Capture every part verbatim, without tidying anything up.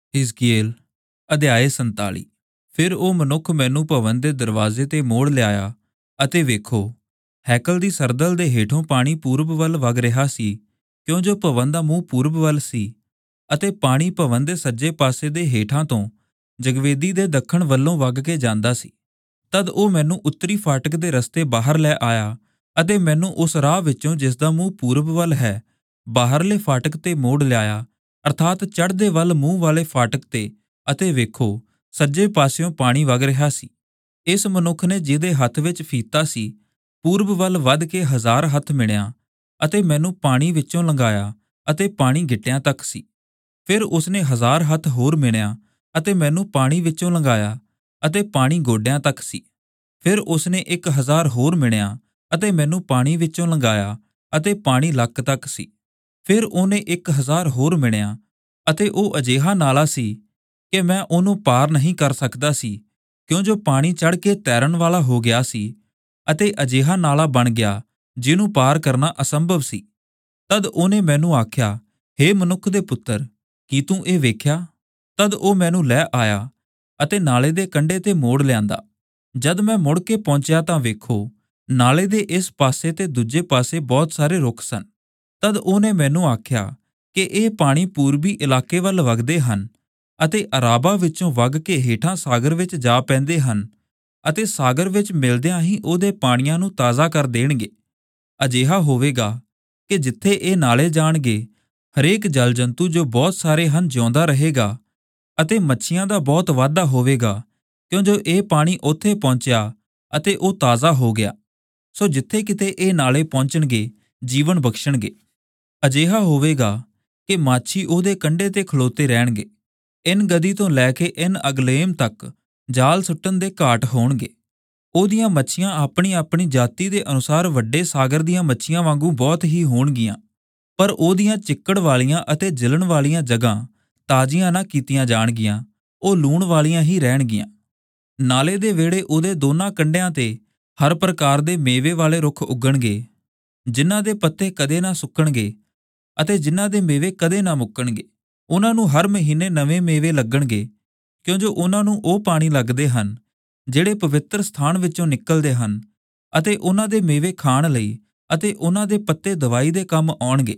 ਹਿਜ਼ਕੀਏਲ ਅਧਿਆਇ ਸੰਤਾਲੀ। ਫਿਰ ਉਹ ਮਨੁੱਖ ਮੈਨੂੰ ਭਵਨ ਦੇ ਦਰਵਾਜ਼ੇ ਤੇ ਮੋੜ ਲਿਆਇਆ, ਅਤੇ ਵੇਖੋ, ਹੈਕਲ ਦੀ ਸਰਦਲ ਦੇ ਹੇਠੋਂ ਪਾਣੀ ਪੂਰਬ ਵੱਲ ਵਗ ਰਿਹਾ ਸੀ, ਕਿਉਂ ਜੋ ਭਵਨ ਦਾ ਮੂੰਹ ਪੂਰਬ ਵੱਲ ਸੀ, ਅਤੇ ਪਾਣੀ ਭਵਨ ਦੇ ਸੱਜੇ ਪਾਸੇ ਦੇ ਹੇਠਾਂ ਤੋਂ ਜਗਵੇਦੀ ਦੇ ਦੱਖਣ ਵੱਲੋਂ ਵਗ ਕੇ ਜਾਂਦਾ ਸੀ। ਤਦ ਉਹ ਮੈਨੂੰ ਉੱਤਰੀ ਫਾਟਕ ਦੇ ਰਸਤੇ ਬਾਹਰ ਲੈ ਆਇਆ, ਅਤੇ ਮੈਨੂੰ ਉਸ ਰਾਹ ਵਿੱਚੋਂ ਜਿਸਦਾ ਮੂੰਹ ਪੂਰਬ ਵੱਲ ਹੈ, ਬਾਹਰਲੇ ਫਾਟਕ ਤੇ ਮੋੜ ਲਿਆਇਆ, ਅਰਥਾਤ ਚੜ੍ਹਦੇ ਵੱਲ ਮੂੰਹ ਵਾਲੇ ਫਾਟਕ ਤੇ, ਅਤੇ ਵੇਖੋ, ਸੱਜੇ ਪਾਸਿਓਂ ਪਾਣੀ ਵਗ ਰਿਹਾ ਸੀ। ਇਸ ਮਨੁੱਖ ਨੇ ਜਿਹਦੇ ਹੱਥ ਵਿੱਚ ਫੀਤਾ ਸੀ, ਪੂਰਬ ਵੱਲ ਵੱਧ ਕੇ ਹਜ਼ਾਰ ਹੱਥ ਮਿਣਿਆ, ਅਤੇ ਮੈਨੂੰ ਪਾਣੀ ਵਿੱਚੋਂ ਲੰਘਾਇਆ, ਅਤੇ ਪਾਣੀ ਗਿੱਟਿਆਂ ਤੱਕ ਸੀ। ਫਿਰ ਉਸਨੇ ਹਜ਼ਾਰ ਹੱਥ ਹੋਰ ਮਿਣਿਆ, ਅਤੇ ਮੈਨੂੰ ਪਾਣੀ ਵਿੱਚੋਂ ਲੰਘਾਇਆ, ਅਤੇ ਪਾਣੀ ਗੋਡਿਆਂ ਤੱਕ ਸੀ। ਫਿਰ ਉਸਨੇ ਇੱਕ ਹਜ਼ਾਰ ਹੋਰ ਮਿਣਿਆ, ਅਤੇ ਮੈਨੂੰ ਪਾਣੀ ਵਿੱਚੋਂ ਲੰਘਾਇਆ, ਅਤੇ ਪਾਣੀ ਲੱਕ ਤੱਕ ਸੀ। ਫਿਰ ਉਹਨੇ ਇੱਕ ਹਜ਼ਾਰ ਹੋਰ ਮਿਣਿਆ, ਅਤੇ ਉਹ ਅਜਿਹਾ ਨਾਲਾ ਸੀ ਕਿ ਮੈਂ ਉਹਨੂੰ ਪਾਰ ਨਹੀਂ ਕਰ ਸਕਦਾ ਸੀ, ਕਿਉਂ ਜੋ ਪਾਣੀ ਚੜ੍ਹ ਕੇ ਤੈਰਨ ਵਾਲਾ ਹੋ ਗਿਆ ਸੀ, ਅਤੇ ਅਜਿਹਾ ਨਾਲਾ ਬਣ ਗਿਆ ਜਿਹਨੂੰ ਪਾਰ ਕਰਨਾ ਅਸੰਭਵ ਸੀ। ਤਦ ਉਹਨੇ ਮੈਨੂੰ ਆਖਿਆ, ਹੇ ਮਨੁੱਖ ਦੇ ਪੁੱਤਰ, ਕੀ ਤੂੰ ਇਹ ਵੇਖਿਆ? ਤਦ ਉਹ ਮੈਨੂੰ ਲੈ ਆਇਆ, ਅਤੇ ਨਾਲੇ ਦੇ ਕੰਢੇ ਤੇ ਮੋੜ ਲਿਆਂਦਾ। ਜਦ ਮੈਂ ਮੁੜ ਕੇ ਪਹੁੰਚਿਆ ਤਾਂ ਵੇਖੋ, ਨਾਲੇ ਦੇ ਇਸ ਪਾਸੇ ਤੇ ਦੂਜੇ ਪਾਸੇ ਬਹੁਤ ਸਾਰੇ ਰੁੱਖ ਸਨ। ਤਦ ਉਹਨੇ ਮੈਨੂੰ ਆਖਿਆ ਕਿ ਇਹ ਪਾਣੀ ਪੂਰਬੀ ਇਲਾਕੇ ਵੱਲ ਵਗਦੇ ਹਨ, ਅਤੇ ਅਰਾਬਾ ਵਿੱਚੋਂ ਵਗ ਕੇ ਹੇਠਾਂ ਸਾਗਰ ਵਿੱਚ ਜਾ ਪੈਂਦੇ ਹਨ, ਅਤੇ ਸਾਗਰ ਵਿੱਚ ਮਿਲਦਿਆਂ ਹੀ ਉਹਦੇ ਪਾਣੀਆਂ ਨੂੰ ਤਾਜ਼ਾ ਕਰ ਦੇਣਗੇ। ਅਜਿਹਾ ਹੋਵੇਗਾ ਕਿ ਜਿੱਥੇ ਇਹ ਨਾਲੇ ਜਾਣਗੇ, ਹਰੇਕ ਜਲ ਜੰਤੂ ਜੋ ਬਹੁਤ ਸਾਰੇ ਹਨ ਜਿਉਂਦਾ ਰਹੇਗਾ, ਅਤੇ ਮੱਛੀਆਂ ਦਾ ਬਹੁਤ ਵਾਧਾ ਹੋਵੇਗਾ, ਕਿਉਂ ਜੋ ਇਹ ਪਾਣੀ ਉੱਥੇ ਪਹੁੰਚਿਆ ਅਤੇ ਉਹ ਤਾਜ਼ਾ ਹੋ ਗਿਆ। ਸੋ ਜਿੱਥੇ ਕਿਤੇ ਇਹ ਨਾਲੇ ਪਹੁੰਚਣਗੇ, ਜੀਵਨ ਬਖਸ਼ਣਗੇ। ਅਜਿਹਾ ਹੋਵੇਗਾ ਕਿ ਮਾਛੀ ਉਹਦੇ ਕੰਢੇ ਤੇ ਖਲੋਤੇ ਰਹਿਣਗੇ। ਇਨ ਗਦੀ ਤੋਂ ਲੈ ਕੇ ਇਨ ਅਗਲੇਮ ਤੱਕ ਜਾਲ ਸੁੱਟਣ ਦੇ ਘਾਟ ਹੋਣਗੇ। ਉਹਦੀਆਂ ਮੱਛੀਆਂ ਆਪਣੀ ਆਪਣੀ ਜਾਤੀ ਦੇ ਅਨੁਸਾਰ ਵੱਡੇ ਸਾਗਰ ਦੀਆਂ ਮੱਛੀਆਂ ਵਾਂਗੂ ਬਹੁਤ ਹੀ ਹੋਣਗੀਆਂ, ਪਰ ਉਹਦੀਆਂ ਚਿੱਕੜ ਵਾਲੀਆਂ ਅਤੇ ਜਲਣ ਵਾਲੀਆਂ ਜਗ੍ਹਾ ਤਾਜ਼ੀਆਂ ਨਾ ਕੀਤੀਆਂ ਜਾਣਗੀਆਂ, ਉਹ ਲੂਣ ਵਾਲੀਆਂ ਹੀ ਰਹਿਣਗੀਆਂ। ਨਾਲੇ ਦੇ ਵਿਹੜੇ ਉਹਦੇ ਦੋਨਾਂ ਕੰਢਿਆਂ ਤੇ ਹਰ ਪ੍ਰਕਾਰ ਦੇ ਮੇਵੇ ਵਾਲੇ ਰੁੱਖ ਉੱਗਣਗੇ, ਜਿਨ੍ਹਾਂ ਦੇ ਪੱਤੇ ਕਦੇ ਨਾ ਸੁੱਕਣਗੇ, ਅਤੇ ਜਿਨ੍ਹਾਂ ਦੇ ਮੇਵੇ ਕਦੇ ਨਾ ਮੁੱਕਣਗੇ। ਉਹਨਾਂ ਨੂੰ ਹਰ ਮਹੀਨੇ ਨਵੇਂ ਮੇਵੇ ਲੱਗਣਗੇ, ਕਿਉਂ ਜੋ ਉਹਨਾਂ ਨੂੰ ਉਹ ਪਾਣੀ ਲੱਗਦੇ ਹਨ ਜਿਹੜੇ ਪਵਿੱਤਰ ਸਥਾਨ ਵਿੱਚੋਂ ਨਿਕਲਦੇ ਹਨ, ਅਤੇ ਉਹਨਾਂ ਦੇ ਮੇਵੇ ਖਾਣ ਲਈ ਅਤੇ ਉਹਨਾਂ ਦੇ ਪੱਤੇ ਦਵਾਈ ਦੇ ਕੰਮ ਆਉਣਗੇ।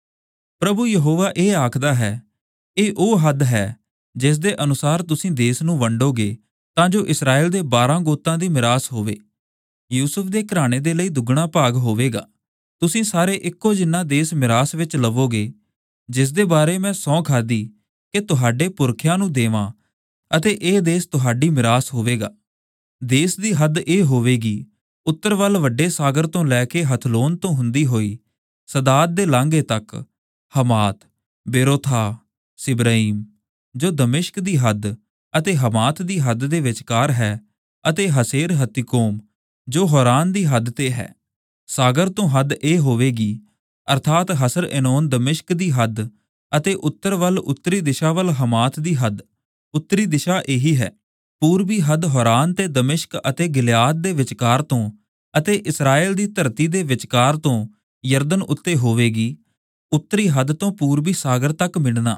ਪ੍ਰਭੂ ਯਹੋਵਾ ਇਹ ਆਖਦਾ ਹੈ, ਇਹ ਉਹ ਹੱਦ ਹੈ ਜਿਸ ਦੇ ਅਨੁਸਾਰ ਤੁਸੀਂ ਦੇਸ ਨੂੰ ਵੰਡੋਗੇ, ਤਾਂ ਜੋ ਇਸਰਾਏਲ ਦੇ ਬਾਰਾਂ ਗੋਤਾਂ ਦੀ ਮਿਰਾਸ ਹੋਵੇ। ਯੂਸੁਫ ਦੇ ਘਰਾਣੇ ਦੇ ਲਈ ਦੁੱਗਣਾ ਭਾਗ ਹੋਵੇਗਾ। ਤੁਸੀਂ ਸਾਰੇ ਇੱਕੋ ਜਿੰਨਾ ਦੇਸ ਮਿਰਾਸ ਵਿੱਚ ਲਵੋਗੇ, ਜਿਸ ਦੇ ਬਾਰੇ ਮੈਂ ਸਹੁੰ ਖਾਧੀ ਕਿ ਤੁਹਾਡੇ ਪੁਰਖਿਆਂ ਨੂੰ ਦੇਵਾਂ, ਅਤੇ ਇਹ ਦੇਸ ਤੁਹਾਡੀ ਮਿਰਾਸ ਹੋਵੇਗਾ। ਦੇਸ ਦੀ ਹੱਦ ਇਹ ਹੋਵੇਗੀ, ਉੱਤਰ ਵੱਲ ਵੱਡੇ ਸਾਗਰ ਤੋਂ ਲੈ ਕੇ ਹਥਲੋਨ ਤੋਂ ਹੁੰਦੀ ਹੋਈ ਸਦਾਦ ਦੇ ਲਾਂਘੇ ਤੱਕ, ਹਮਾਤ, ਬੇਰੋਥਾ, ਸਿਬਰਈਮ, ਜੋ ਦਮਿਸ਼ਕ ਦੀ ਹੱਦ ਅਤੇ ਹਮਾਤ ਦੀ ਹੱਦ ਦੇ ਵਿਚਕਾਰ ਹੈ, ਅਤੇ ਹਸੇਰ ਹਤਿਕੋਮ, ਜੋ ਹੋਰਾਨ ਦੀ ਹੱਦ ਤੇ ਹੈ। ਸਾਗਰ ਤੋਂ ਹੱਦ ਇਹ ਹੋਵੇਗੀ, ਅਰਥਾਤ ਹਸਰ ਐਨੋਨ ਦਮਿਸ਼ਕ ਦੀ ਹੱਦ, ਅਤੇ ਉੱਤਰ ਵੱਲ ਉੱਤਰੀ ਦਿਸ਼ਾ ਵੱਲ ਹਮਾਤ ਦੀ ਹੱਦ। ਉੱਤਰੀ ਦਿਸ਼ਾ ਇਹੀ ਹੈ। ਪੂਰਬੀ ਹੱਦ ਹੋਰਾਨ ਤੇ ਦਮਿਸ਼ਕ ਅਤੇ ਗਿਲਿਆਦ ਦੇ ਵਿਚਕਾਰ ਤੋਂ, ਅਤੇ ਇਸਰਾਏਲ ਦੀ ਧਰਤੀ ਦੇ ਵਿਚਕਾਰ ਤੋਂ ਯਰਦਨ ਉੱਤੇ ਹੋਵੇਗੀ, ਉੱਤਰੀ ਹੱਦ ਤੋਂ ਪੂਰਬੀ ਸਾਗਰ ਤੱਕ ਮਿਣਨਾ।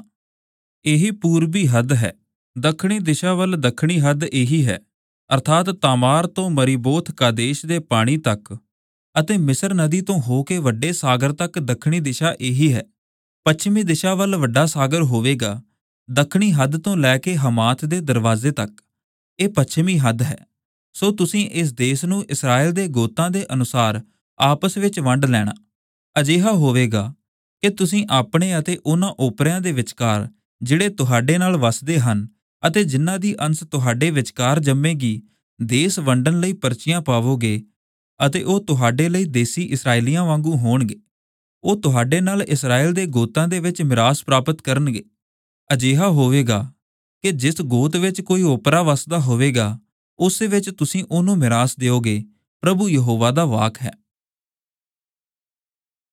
ਇਹੀ ਪੂਰਬੀ ਹੱਦ ਹੈ। ਦੱਖਣੀ ਦਿਸ਼ਾ ਵੱਲ ਦੱਖਣੀ ਹੱਦ ਇਹੀ ਹੈ, ਅਰਥਾਤ ਤਾਮਾਰ ਤੋਂ ਮਰੀਬੋਥ ਕਾਦੇਸ਼ ਦੇ ਪਾਣੀ ਤੱਕ, ਅਤੇ ਮਿਸਰ ਨਦੀ ਤੋਂ ਹੋ ਕੇ ਵੱਡੇ ਸਾਗਰ ਤੱਕ ਦੱਖਣੀ ਦਿਸ਼ਾ ਇਹੀ ਹੈ। ਪੱਛਮੀ ਦਿਸ਼ਾ ਵੱਲ ਵੱਡਾ ਸਾਗਰ ਹੋਵੇਗਾ, ਦੱਖਣੀ ਹੱਦ ਤੋਂ ਲੈ ਕੇ ਹਮਾਤ ਦੇ ਦਰਵਾਜ਼ੇ ਤੱਕ। ਇਹ ਪੱਛਮੀ ਹੱਦ ਹੈ। ਸੋ ਤੁਸੀਂ ਇਸ ਦੇਸ ਨੂੰ ਇਸਰਾਏਲ ਦੇ ਗੋਤਾਂ ਦੇ ਅਨੁਸਾਰ ਆਪਸ ਵਿੱਚ ਵੰਡ ਲੈਣਾ। ਅਜਿਹਾ ਹੋਵੇਗਾ ਕਿ ਤੁਸੀਂ ਆਪਣੇ ਅਤੇ ਉਹਨਾਂ ਓਪਰਿਆਂ ਦੇ ਵਿਚਕਾਰ, ਜਿਹੜੇ ਤੁਹਾਡੇ ਨਾਲ ਵਸਦੇ ਹਨ, ਅਤੇ ਜਿਨ੍ਹਾਂ ਦੀ ਅੰਸ ਤੁਹਾਡੇ ਵਿਚਕਾਰ ਜੰਮੇਗੀ, ਦੇਸ ਵੰਡਣ ਲਈ ਪਰਚੀਆਂ ਪਾਵੋਗੇ, ਅਤੇ ਉਹ ਤੁਹਾਡੇ ਲਈ ਦੇਸੀ ਇਸਰਾਏਲੀਆਂ ਵਾਂਗੂ ਹੋਣਗੇ। ਉਹ ਤੁਹਾਡੇ ਨਾਲ ਇਸਰਾਏਲ ਦੇ ਗੋਤਾਂ ਦੇ ਵਿੱਚ ਮਿਰਾਸ ਪ੍ਰਾਪਤ ਕਰਨਗੇ। ਅਜਿਹਾ ਹੋਵੇਗਾ ਕਿ ਜਿਸ ਗੋਤ ਵਿੱਚ ਕੋਈ ਓਪਰਾ ਵਸਦਾ ਹੋਵੇਗਾ, ਉਸ ਵਿੱਚ ਤੁਸੀਂ ਉਹਨੂੰ ਮਿਰਾਸ ਦਿਓਗੇ। ਪ੍ਰਭੂ ਯਹੋਵਾ ਦਾ ਵਾਕ ਹੈ।